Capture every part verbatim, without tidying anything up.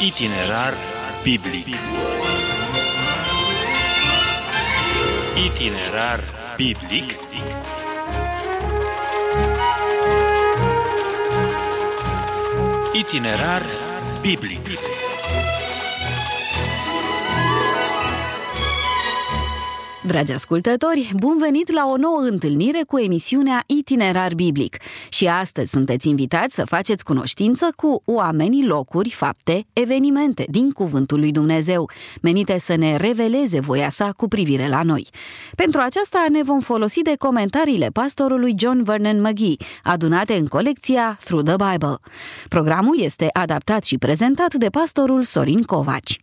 Itinerar biblic. Itinerar biblic. Itinerar biblic. Dragi ascultători, bun venit la o nouă întâlnire cu emisiunea Itinerar Biblic. Și astăzi sunteți invitați să faceți cunoștință cu oamenii, locuri, fapte, evenimente din Cuvântul lui Dumnezeu, menite să ne reveleze voia sa cu privire la noi. Pentru aceasta ne vom folosi de comentariile pastorului John Vernon McGee, adunate în colecția Through the Bible. Programul este adaptat și prezentat de pastorul Sorin Covaci.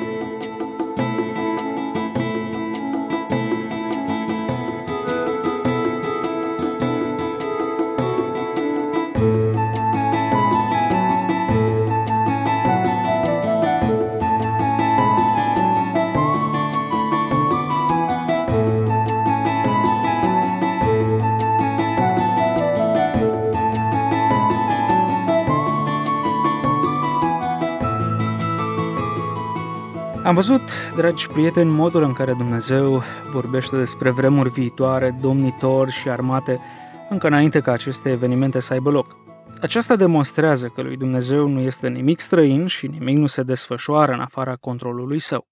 Am văzut, dragi prieteni, modul în care Dumnezeu vorbește despre vremuri viitoare, domnitori și armate, încă înainte ca aceste evenimente să aibă loc. Aceasta demonstrează că lui Dumnezeu nu este nimic străin și nimic nu se desfășoară în afara controlului său.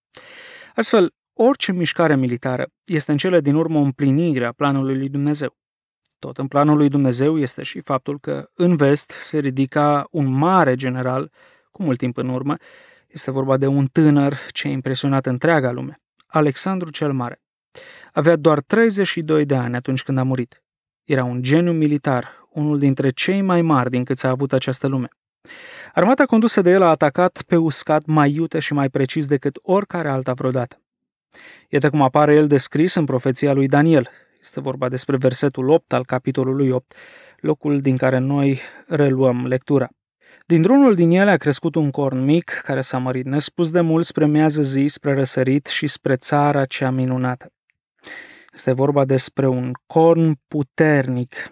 Astfel, orice mișcare militară este în cele din urmă o împlinire a planului lui Dumnezeu. Tot în planul lui Dumnezeu este și faptul că în vest se ridica un mare general, cu mult timp în urmă. Este vorba de un tânăr ce a impresionat întreaga lume, Alexandru cel Mare. Avea doar treizeci și doi de ani atunci când a murit. Era un geniu militar, unul dintre cei mai mari din câți a avut această lume. Armata condusă de el a atacat pe uscat mai iute și mai precis decât oricare alta vreodată. Iată cum apare el descris în profeția lui Daniel. Este vorba despre versetul opt al capitolului opt, locul din care noi reluăm lectura. Dintr-unul din ele a crescut un corn mic, care s-a mărit nespus de mult spre miază zi, spre răsărit și spre țara cea minunată. Este vorba despre un corn puternic,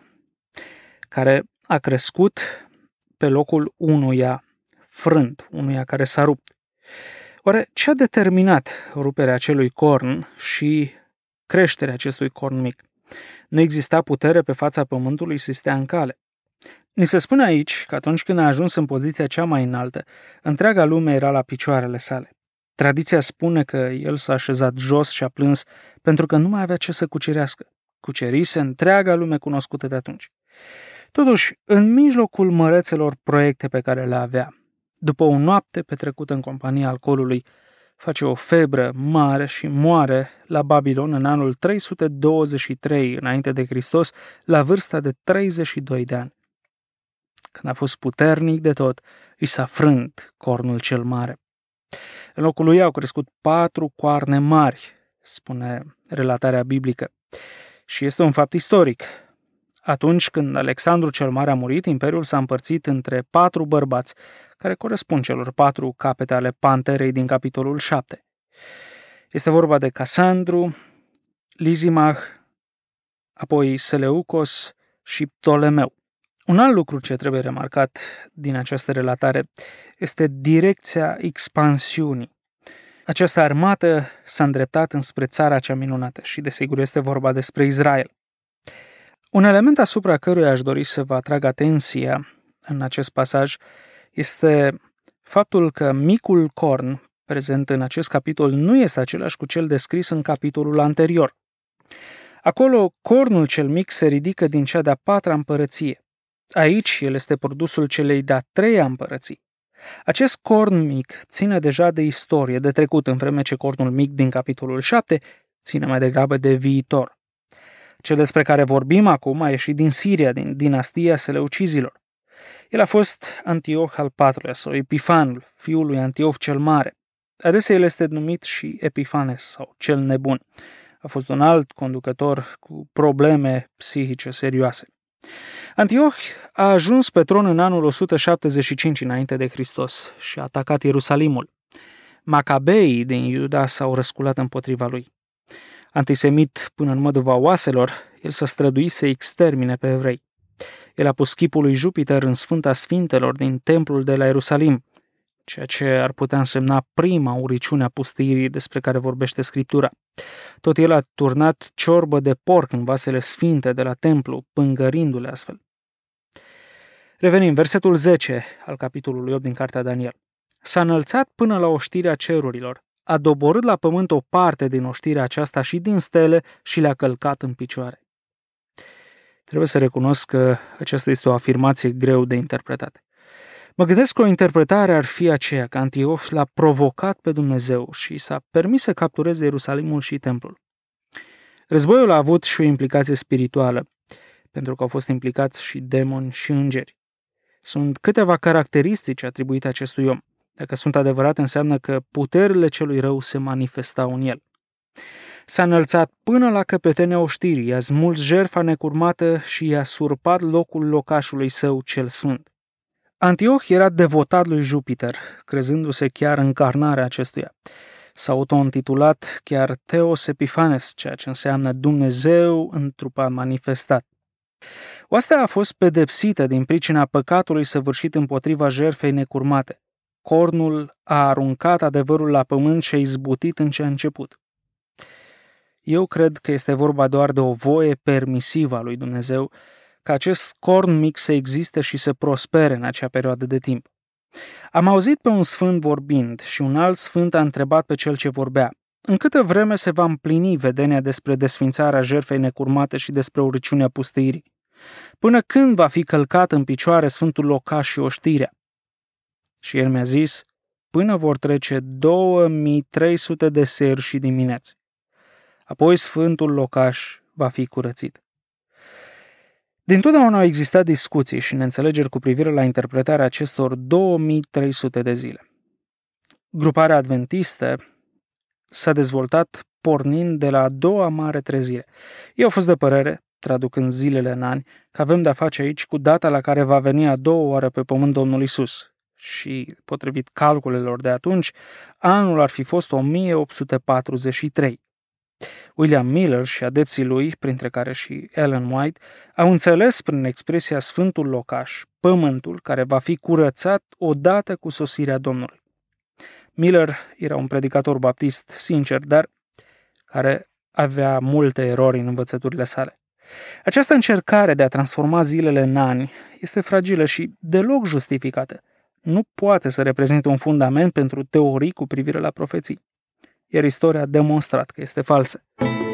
care a crescut pe locul unuia frânt, unuia care s-a rupt. Oare ce a determinat ruperea acelui corn și creșterea acestui corn mic? Nu exista putere pe fața pământului să stea în cale. Ni se spune aici că atunci când a ajuns în poziția cea mai înaltă, întreaga lume era la picioarele sale. Tradiția spune că el s-a așezat jos și a plâns pentru că nu mai avea ce să cucerească. Cucerise întreaga lume cunoscută de atunci. Totuși, în mijlocul mărețelor proiecte pe care le avea, după o noapte petrecută în compania alcoolului, face o febră mare și moare la Babilon în anul trei sute douăzeci și trei înainte de Hristos, la vârsta de treizeci și doi de ani. Când a fost puternic de tot, îi s-a frânt cornul cel mare. În locul lui au crescut patru coarne mari, spune relatarea biblică. Și este un fapt istoric. Atunci când Alexandru cel Mare a murit, imperiul s-a împărțit între patru bărbați, care corespund celor patru capete ale panterei din capitolul șapte. Este vorba de Casandru, Lizimach, apoi Seleucos și Ptolemeu. Un alt lucru ce trebuie remarcat din această relatare este direcția expansiunii. Această armată s-a îndreptat înspre țara cea minunată și desigur este vorba despre Israel. Un element asupra căruia aș dori să vă atrag atenția în acest pasaj este faptul că micul corn prezent în acest capitol nu este același cu cel descris în capitolul anterior. Acolo, cornul cel mic se ridică din cea de-a patra împărăție. Aici, el este produsul celei de-a treia împărății. Acest corn mic ține deja de istorie, de trecut, în vreme ce cornul mic din capitolul șapte ține mai degrabă de viitor. Cel despre care vorbim acum a ieșit din Siria, din dinastia Seleucizilor. El a fost Antioch al patrulea sau Epifanul, fiul lui Antioch cel Mare. Adesea el este numit și Epifanes sau cel nebun. A fost un alt conducător cu probleme psihice serioase. Antioch a ajuns pe tron în anul o sută șaptezeci și cinci înainte de Hristos și a atacat Ierusalimul. Macabeii din Iuda s-au răsculat împotriva lui. Antisemit până în măduva oaselor, el s-a străduit să extermine pe evrei. El a pus chipul lui Jupiter în Sfânta Sfintelor din templul de la Ierusalim. ceea ce ar putea însemna prima uriciune a pustiirii despre care vorbește Scriptura. Tot el a turnat ciorbă de porc în vasele sfinte de la templu, pângărindu-le astfel. Revenim, versetul zece al capitolului opt din cartea Daniel. S-a înălțat până la oștirea cerurilor, a doborât la pământ o parte din oștirea aceasta și din stele și le-a călcat în picioare. Trebuie să recunosc că aceasta este o afirmație greu de interpretat. Mă gândesc că o interpretare ar fi aceea că Antioh l-a provocat pe Dumnezeu și s-a permis să captureze Ierusalimul și templul. Războiul a avut și o implicație spirituală, pentru că au fost implicați și demoni și îngeri. Sunt câteva caracteristici atribuite acestui om. Dacă sunt adevărate, înseamnă că puterile celui rău se manifestau în el. S-a înălțat până la căpetenia oștirii, i-a smuls jertfa necurmată și i-a surpat locul locașului său cel sfânt. Antioh era devotat lui Jupiter, crezându-se chiar încarnarea acestuia. S-a auto-intitulat chiar Theos Epiphanes, ceea ce înseamnă Dumnezeu în trupa manifestat. Oastea a fost pedepsită din pricina păcatului săvârșit împotriva jertfei necurmate. Cornul a aruncat adevărul la pământ și a izbutit în ce a început. Eu cred că este vorba doar de o voie permisivă a lui Dumnezeu ca acest corn mic să existe și să prospere în acea perioadă de timp. Am auzit pe un sfânt vorbind și un alt sfânt a întrebat pe cel ce vorbea: în câtă vreme se va împlini vedenia despre desfințarea jertfei necurmate și despre uriciunea pustiirii? Până când va fi călcat în picioare sfântul locaș și oștirea? Și el mi-a zis: până vor trece două mii trei sute de seri și dimineți. Apoi sfântul locaș va fi curățit. Dintotdeauna au existat discuții și neînțelegeri cu privire la interpretarea acestor două mii trei sute de zile. Gruparea adventistă s-a dezvoltat pornind de la a doua mare trezire. Ei au fost de părere, traducând zilele în ani, că avem de-a face aici cu data la care va veni a doua oară pe pământ Domnul Isus. Și, potrivit calculelor de atunci, anul ar fi fost o mie opt sute patruzeci și trei. William Miller și adepții lui, printre care și Ellen White, au înțeles prin expresia Sfântul Locaș, pământul care va fi curățat odată cu sosirea Domnului. Miller era un predicator baptist sincer, dar care avea multe erori în învățăturile sale. Această încercare de a transforma zilele în ani este fragilă și deloc justificată. Nu poate să reprezinte un fundament pentru teorii cu privire la profeții, iar istoria a demonstrat că este falsă.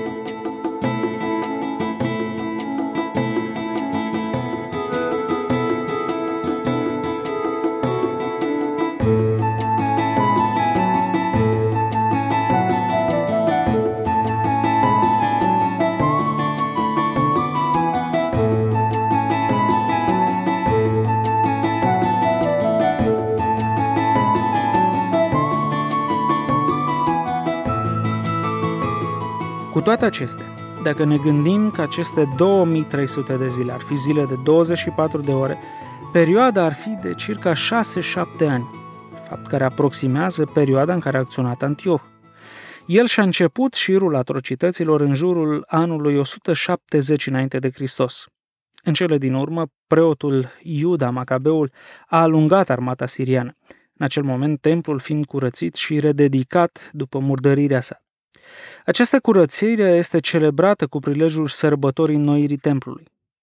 Cu toate acestea, dacă ne gândim că aceste două mii trei sute de zile ar fi zile de douăzeci și patru de ore, perioada ar fi de circa șase șapte ani, fapt care aproximează perioada în care a acționat Antioh. El și-a început șirul atrocităților în jurul anului o sută șaptezeci înainte de Hristos. În cele din urmă, preotul Iuda Macabeul a alungat armata siriană, în acel moment templul fiind curățit și rededicat după murdărirea sa. Această curățire este celebrată cu prilejul sărbătorii înnoirii templului.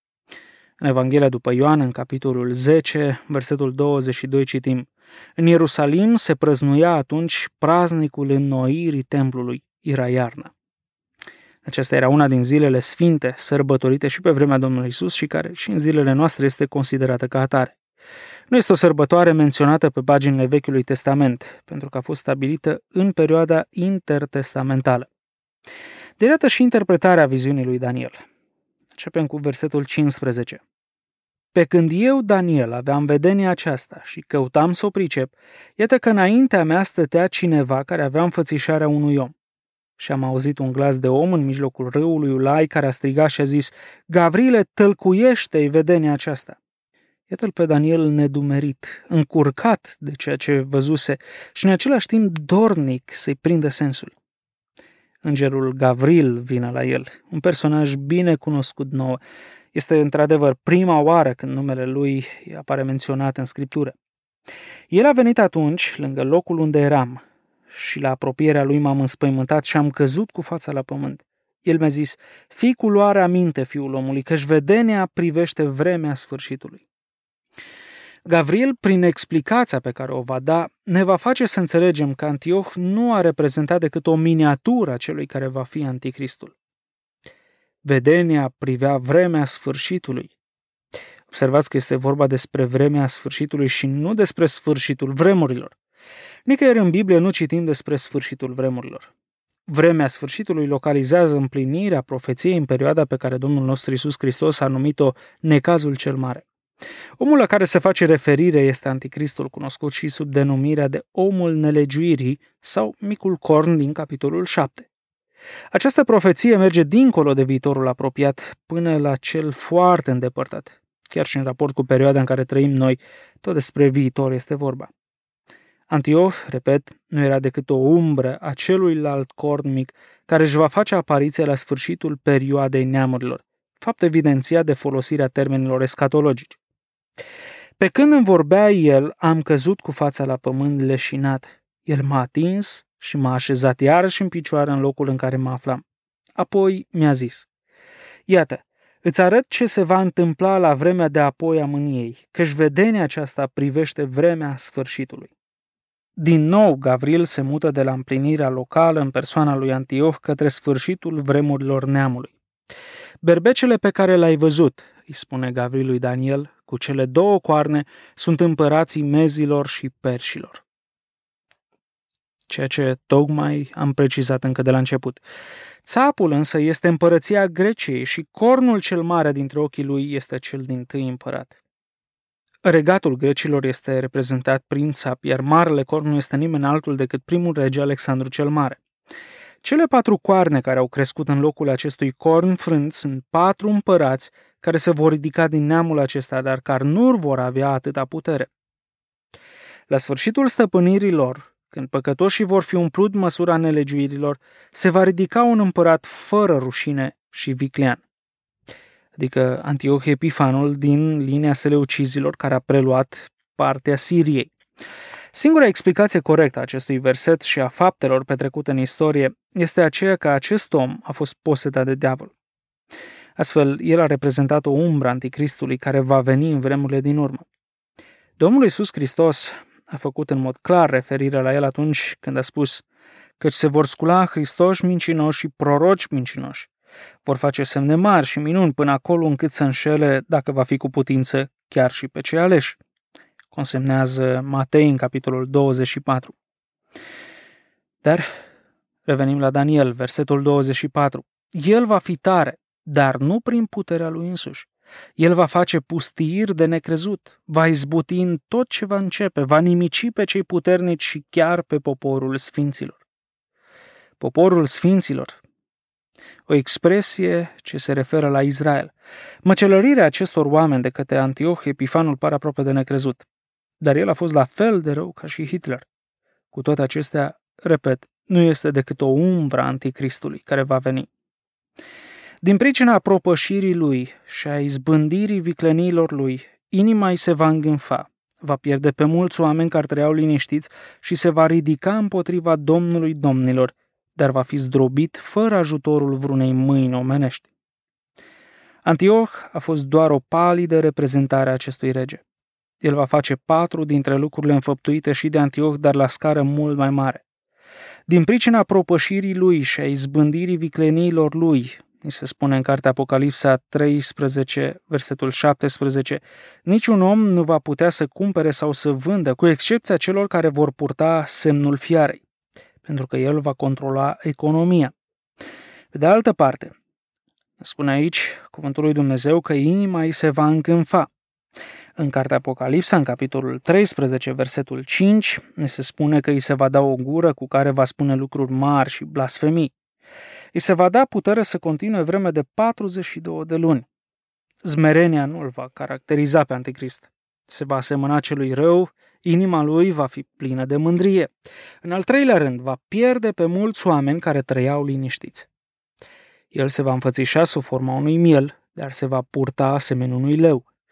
În Evanghelia după Ioan, în capitolul zece, versetul douăzeci și doi, citim: în Ierusalim se prăznuia atunci praznicul înnoirii templului, era iarnă. Aceasta era una din zilele sfinte, sărbătorite și pe vremea Domnului Isus și care și în zilele noastre este considerată ca atare. Nu este o sărbătoare menționată pe paginile Vechiului Testament, pentru că a fost stabilită în perioada intertestamentală. De iată și interpretarea viziunii lui Daniel. Începem cu versetul cincisprezece. Pe când eu, Daniel, aveam vedenia aceasta și căutam să o pricep, iată că înaintea mea stătea cineva care avea înfățișarea unui om. Și am auzit un glas de om în mijlocul râului Ulai care a strigat și a zis: Gavrile, tălcuiește-i vedenia aceasta. Iată-l pe Daniel nedumerit, încurcat de ceea ce văzuse și în același timp dornic să-i prindă sensul. Îngerul Gavril vine la el, un personaj bine cunoscut nouă. Este într-adevăr prima oară când numele lui apare menționat în Scriptură. El a venit atunci lângă locul unde eram și la apropierea lui m-am înspăimântat și am căzut cu fața la pământ. El mi-a zis: fii cu luare aminte, fiul omului, căci vedenia privește vremea sfârșitului. Gavril, prin explicația pe care o va da, ne va face să înțelegem că Antioh nu a reprezentat decât o miniatură a celui care va fi Anticristul. Vedenia privea vremea sfârșitului. Observați că este vorba despre vremea sfârșitului și nu despre sfârșitul vremurilor. Nicăieri în Biblie nu citim despre sfârșitul vremurilor. Vremea sfârșitului localizează împlinirea profeției în perioada pe care Domnul nostru Iisus Hristos a numit-o necazul cel mare. Omul la care se face referire este Anticristul, cunoscut și sub denumirea de omul nelegiuirii sau micul corn din capitolul șapte. Această profeție merge dincolo de viitorul apropiat până la cel foarte îndepărtat. Chiar și în raport cu perioada în care trăim noi, tot despre viitor este vorba. Antioh, repet, nu era decât o umbră a celuilalt corn mic care își va face apariție la sfârșitul perioadei neamurilor, fapt evidențiat de folosirea termenilor escatologici. Pe când îmi vorbea el, am căzut cu fața la pământ leșinat. El m-a atins și m-a așezat iarăși în picioare în locul în care mă aflam. Apoi mi-a zis: iată, îți arăt ce se va întâmpla la vremea de apoi a mâniei, căci vedenia aceasta privește vremea sfârșitului. Din nou, Gavril se mută de la împlinirea locală în persoana lui Antioh către sfârșitul vremurilor neamului. Berbecele pe care l-ai văzut, îi spune Gavril lui Daniel, cu cele două coarne, sunt împărații mezilor și perșilor. Ceea ce tocmai am precizat încă de la început. Țapul însă este împărăția Greciei și cornul cel mare dintre ochii lui este cel dintâi împărat. Regatul grecilor este reprezentat prin țap, iar marele corn nu este nimeni altul decât primul rege Alexandru cel Mare. Cele patru coarne care au crescut în locul acestui corn frânt sunt patru împărați care se vor ridica din neamul acesta, dar care nu vor avea atâta putere. La sfârșitul stăpânirii lor, când păcătoșii vor fi umplut măsura nelegiuirilor, se va ridica un împărat fără rușine și viclean. Adică Antioh Epifanul din linia Seleucizilor, care a preluat partea Siriei. Singura explicație corectă a acestui verset și a faptelor petrecute în istorie este aceea că acest om a fost posedat de diavol. Astfel, el a reprezentat o umbră anticristului care va veni în vremurile din urmă. Domnul Iisus Hristos a făcut în mod clar referire la el atunci când a spus: căci se vor scula Hristoși mincinoși și proroci mincinoși. Vor face semne mari și minuni până acolo încât să înșele, dacă va fi cu putință, chiar și pe cei aleși. Consemnează Matei în capitolul douăzeci și patru. Dar revenim la Daniel, versetul douăzeci și patru. El va fi tare, dar nu prin puterea lui însuși. El va face pustiiri de necrezut, va izbuti în tot ce va începe, va nimici pe cei puternici și chiar pe poporul sfinților. Poporul sfinților, o expresie ce se referă la Israel. Măcelărirea acestor oameni de către Antioh Epifanul pare aproape de necrezut, dar el a fost la fel de rău ca și Hitler. Cu toate acestea, repet, nu este decât o umbră a Anticristului care va veni. Din pricina propășirii lui și a izbândirii vicleniilor lui, inima îi se va îngânfa, va pierde pe mulți oameni care trăiau liniștiți și se va ridica împotriva Domnului Domnilor, dar va fi zdrobit fără ajutorul vreunei mâini omenești. Antioh a fost doar o palidă reprezentare a acestui rege. El va face patru dintre lucrurile înfăptuite și de Antioh, dar la scară mult mai mare. Din pricina propășirii lui și a izbândirii vicleniilor lui, ni se spune în cartea Apocalipsa treisprezece, versetul șaptesprezece, niciun om nu va putea să cumpere sau să vândă, cu excepția celor care vor purta semnul fiarei, pentru că el va controla economia. Pe de altă parte, spune aici cuvântul lui Dumnezeu că inima îi se va încânfa. În cartea Apocalipsa, în capitolul treisprezece, versetul cinci, ne se spune că îi se va da o gură cu care va spune lucruri mari și blasfemii. Îi se va da putere să continue vreme de patruzeci și două de luni. Zmerenia nu îl va caracteriza pe Anticrist. Se va asemăna celui rău, inima lui va fi plină de mândrie. În al treilea rând, va pierde pe mulți oameni care trăiau liniștiți. El se va înfățișa sub forma unui miel, dar se va purta asemenea unui leu.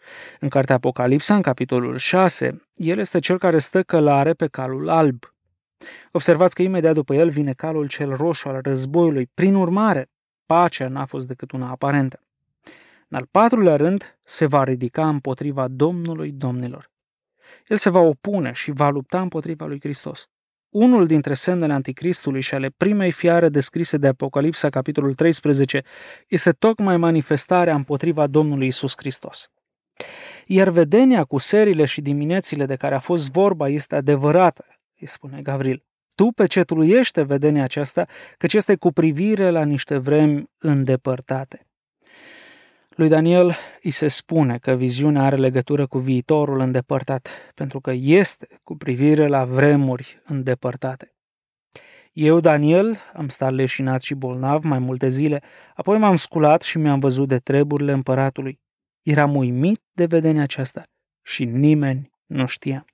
În cartea Apocalipsa, în capitolul șase, el este cel care stă călare pe calul alb. Observați că imediat după el vine calul cel roșu al războiului. Prin urmare, pacea n-a fost decât una aparentă. În al patrulea rând, se va ridica împotriva Domnului Domnilor. El se va opune și va lupta împotriva lui Hristos. Unul dintre semnele anticristului și ale primei fiare descrise de Apocalipsa, capitolul treisprezece, este tocmai manifestarea împotriva Domnului Iisus Hristos. Iar vedenia cu serile și diminețile de care a fost vorba este adevărată, îi spune Gavril. Tu pecetluiește vedenia aceasta, căci este cu privire la niște vremi îndepărtate. Lui Daniel îi se spune că viziunea are legătură cu viitorul îndepărtat, pentru că este cu privire la vremuri îndepărtate. Eu, Daniel, am stat leșinat și bolnav mai multe zile, apoi m-am sculat și mi-am văzut de treburile împăratului. Eram uimit de vedenia aceasta și nimeni nu știa.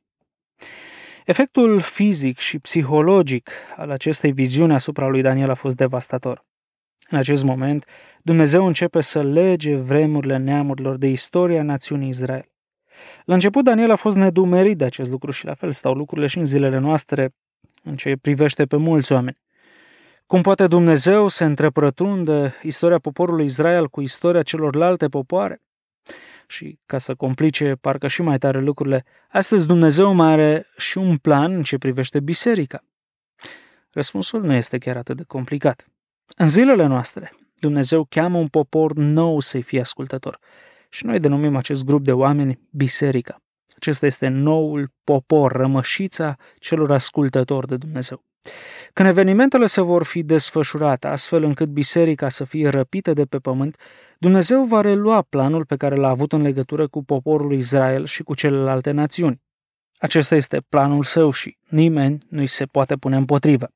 Efectul fizic și psihologic al acestei viziuni asupra lui Daniel a fost devastator. În acest moment, Dumnezeu începe să lege vremurile neamurilor de istoria națiunii Israel. La început, Daniel a fost nedumerit de acest lucru și la fel stau lucrurile și în zilele noastre în ce privește pe mulți oameni. Cum poate Dumnezeu să întreprătundă istoria poporului Israel cu istoria celorlalte popoare? Și ca să complice parcă și mai tare lucrurile, astăzi Dumnezeu mai are și un plan în ce privește biserica. Răspunsul nu este chiar atât de complicat. În zilele noastre, Dumnezeu cheamă un popor nou să-i fie ascultător și noi denumim acest grup de oameni biserica. Acesta este noul popor, rămășița celor ascultători de Dumnezeu. Când evenimentele se vor fi desfășurate astfel încât biserica să fie răpită de pe pământ, Dumnezeu va relua planul pe care l-a avut în legătură cu poporul Israel și cu celelalte națiuni. Acesta este planul său și nimeni nu-i se poate pune împotrivă.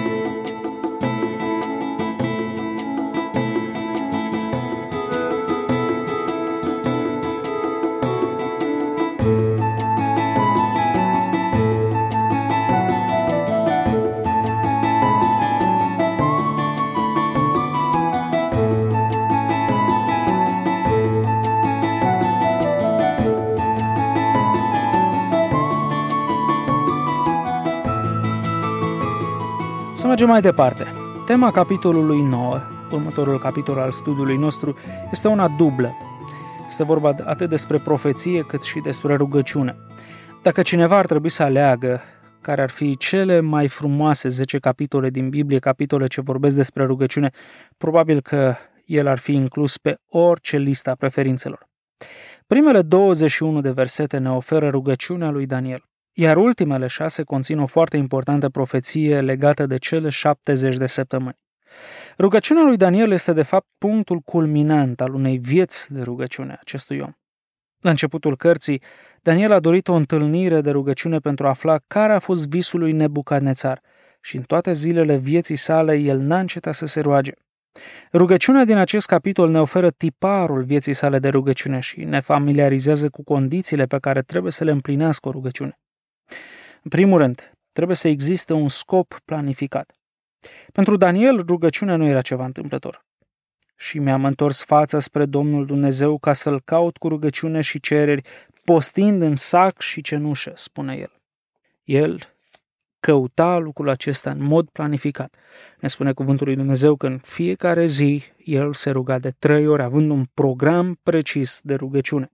Să mergem mai departe. Tema capitolului nouă, următorul capitol al studiului nostru, este una dublă. Este vorba atât despre profeție cât și despre rugăciune. Dacă cineva ar trebui să aleagă care ar fi cele mai frumoase zece capitole din Biblie, capitole ce vorbesc despre rugăciune, probabil că el ar fi inclus pe orice listă a preferințelor. Primele douăzeci și unu de versete ne oferă rugăciunea lui Daniel, iar ultimele șase conțin o foarte importantă profeție legată de cele șaptezeci de săptămâni. Rugăciunea lui Daniel este de fapt punctul culminant al unei vieți de rugăciune a acestui om. La începutul cărții, Daniel a dorit o întâlnire de rugăciune pentru a afla care a fost visul lui Nebucadnețar și în toate zilele vieții sale el n-a încetat să se roage. Rugăciunea din acest capitol ne oferă tiparul vieții sale de rugăciune și ne familiarizează cu condițiile pe care trebuie să le împlinească o rugăciune. În primul rând, trebuie să existe un scop planificat. Pentru Daniel, rugăciunea nu era ceva întâmplător. Și mi-am întors fața spre Domnul Dumnezeu ca să-L caut cu rugăciune și cereri, postind în sac și cenușă, spune el. El căuta lucrul acesta în mod planificat. Ne spune cuvântul lui Dumnezeu că în fiecare zi el se ruga de trei ori, având un program precis de rugăciune.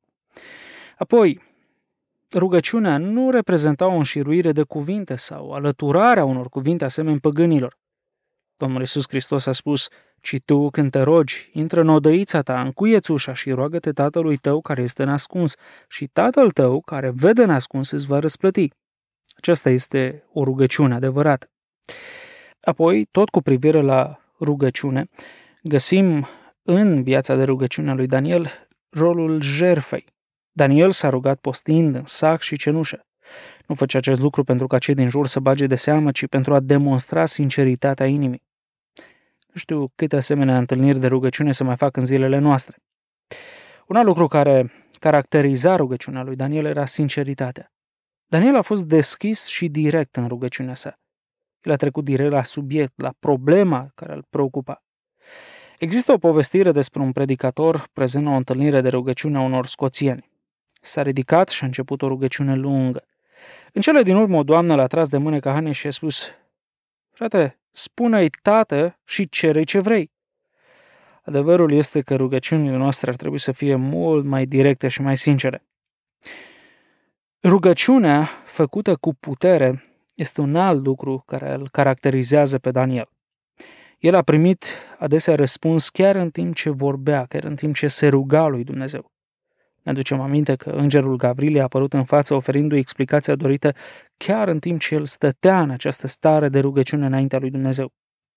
Apoi, rugăciunea nu reprezenta o înșiruire de cuvinte sau alăturarea unor cuvinte asemeni păgânilor. Domnul Iisus Hristos a spus: "Ci tu, când te rogi, intră în odăița ta, încuie-ți ușa și roagă-te Tatălui tău care este nascuns și Tatăl tău care vede nascuns îți va răsplăti." Aceasta este o rugăciune adevărată. Apoi, tot cu privire la rugăciune, găsim în viața de rugăciune a lui Daniel rolul jertfei. Daniel s-a rugat postind în sac și cenușă. Nu făcea acest lucru pentru ca cei din jur să bage de seamă, ci pentru a demonstra sinceritatea inimii. Nu știu câte asemenea întâlniri de rugăciune se mai fac în zilele noastre. Un alt lucru care caracteriza rugăciunea lui Daniel era sinceritatea. Daniel a fost deschis și direct în rugăciunea sa. El a trecut direct la subiect, la problema care îl preocupa. Există o povestire despre un predicator prezent la o întâlnire de rugăciune a unor scoțieni. S-a ridicat și a început o rugăciune lungă. În cele din urmă, o doamnă l-a tras de mână ca Hane și a spus: frate, spune-i tată și cere ce vrei. Adevărul este că rugăciunile noastre ar trebui să fie mult mai directe și mai sincere. Rugăciunea făcută cu putere este un alt lucru care îl caracterizează pe Daniel. El a primit adesea răspuns chiar în timp ce vorbea, chiar în timp ce se ruga lui Dumnezeu. Ne aducem aminte că îngerul Gavril i-a apărut în față oferindu-i explicația dorită chiar în timp ce el stătea în această stare de rugăciune înaintea lui Dumnezeu.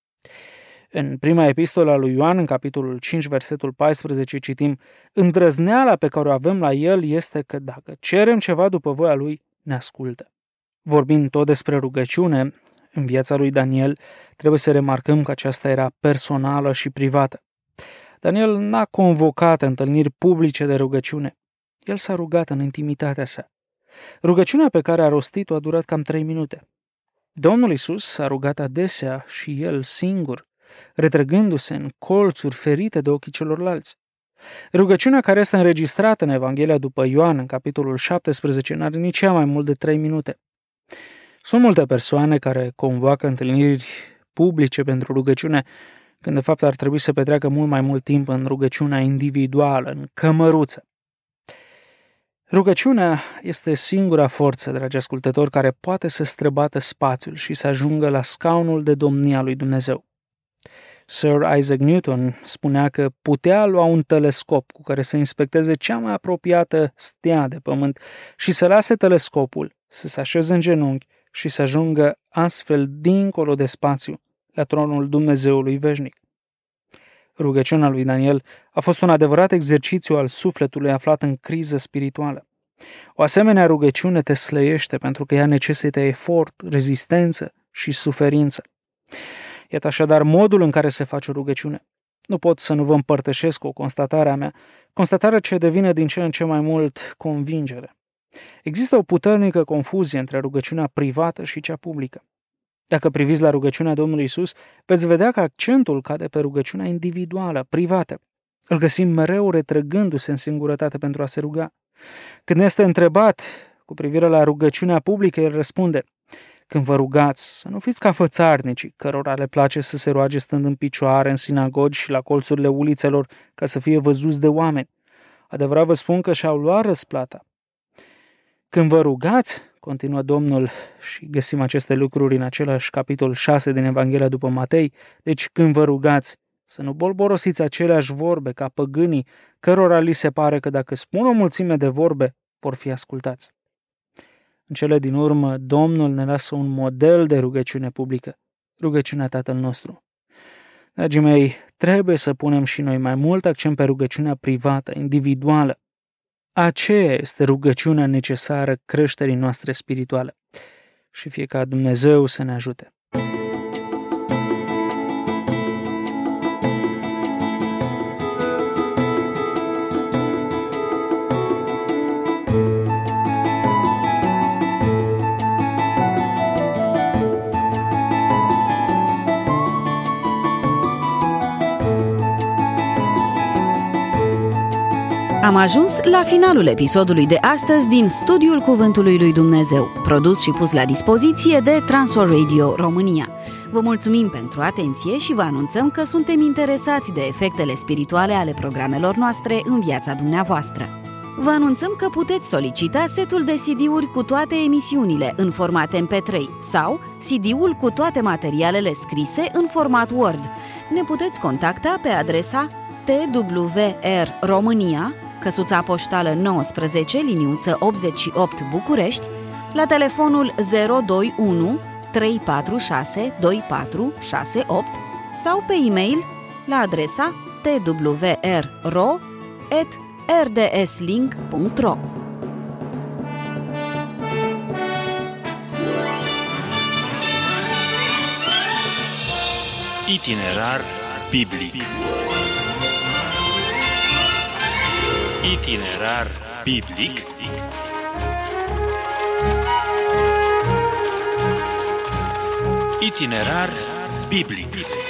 În prima epistolă a lui Ioan, în capitolul cinci, versetul paisprezece, citim: îndrăzneala pe care o avem la el este că dacă cerem ceva după voia lui, ne ascultă. Vorbind tot despre rugăciune, în viața lui Daniel, trebuie să remarcăm că aceasta era personală și privată. Daniel n-a convocat întâlniri publice de rugăciune. El s-a rugat în intimitatea sa. Rugăciunea pe care a rostit-o a durat cam trei minute. Domnul Iisus s-a rugat adesea și el singur, retrăgându-se în colțuri ferite de ochii celorlalți. Rugăciunea care este înregistrată în Evanghelia după Ioan, în capitolul șaptesprezece, n-are nici cea mai mult de trei minute. Sunt multe persoane care convoacă întâlniri publice pentru rugăciune, când de fapt ar trebui să petreacă mult mai mult timp în rugăciunea individuală, în cămăruță. Rugăciunea este singura forță, dragi ascultători, care poate să străbată spațiul și să ajungă la scaunul de domnie a lui Dumnezeu. Sir Isaac Newton spunea că putea lua un telescop cu care să inspecteze cea mai apropiată stea de pământ și să lase telescopul să se așeze în genunchi și să ajungă astfel dincolo de spațiu la tronul Dumnezeului veșnic. Rugăciunea lui Daniel a fost un adevărat exercițiu al sufletului aflat în criză spirituală. O asemenea rugăciune te slăiește pentru că ea necesită efort, rezistență și suferință. Iată așadar modul în care se face o rugăciune. Nu pot să nu vă împărtășesc o constatare a mea, constatarea ce devine din ce în ce mai mult convingere. Există o puternică confuzie între rugăciunea privată și cea publică. Dacă priviți la rugăciunea Domnului Iisus, veți vedea că accentul cade pe rugăciunea individuală, privată. Îl găsim mereu retrăgându-se în singurătate pentru a se ruga. Când este întrebat cu privire la rugăciunea publică, el răspunde: când vă rugați, să nu fiți ca fățarnicii, cărora le place să se roage stând în picioare în sinagogi și la colțurile ulițelor ca să fie văzuți de oameni. Adevărat vă spun că și-au luat răsplata. Când vă rugați, continuă Domnul, și găsim aceste lucruri în același capitol șase din Evanghelia după Matei, deci când vă rugați, să nu bolborosiți aceleași vorbe ca păgânii, cărora li se pare că dacă spun o mulțime de vorbe, vor fi ascultați. În cele din urmă, Domnul ne lasă un model de rugăciune publică, rugăciunea Tatăl nostru. Dragii mei, trebuie să punem și noi mai mult accent pe rugăciunea privată, individuală. Aceea este rugăciunea necesară creșterii noastre spirituale. Și fie ca Dumnezeu să ne ajute. Am ajuns la finalul episodului de astăzi din Studiul Cuvântului lui Dumnezeu, produs și pus la dispoziție de Transworld Radio România. Vă mulțumim pentru atenție și vă anunțăm că suntem interesați de efectele spirituale ale programelor noastre în viața dumneavoastră. Vă anunțăm că puteți solicita setul de C D-uri cu toate emisiunile în format M P trei sau C D-ul cu toate materialele scrise în format Word. Ne puteți contacta pe adresa T W R România, căsuța poștală nouăsprezece, liniuță optzeci și opt București, la telefonul zero doi unu trei patru șase doi patru șase opt sau pe e-mail la adresa t w r ro at r d s link punct ro. Itinerar biblic. Itinerar biblic. Itinerar biblic.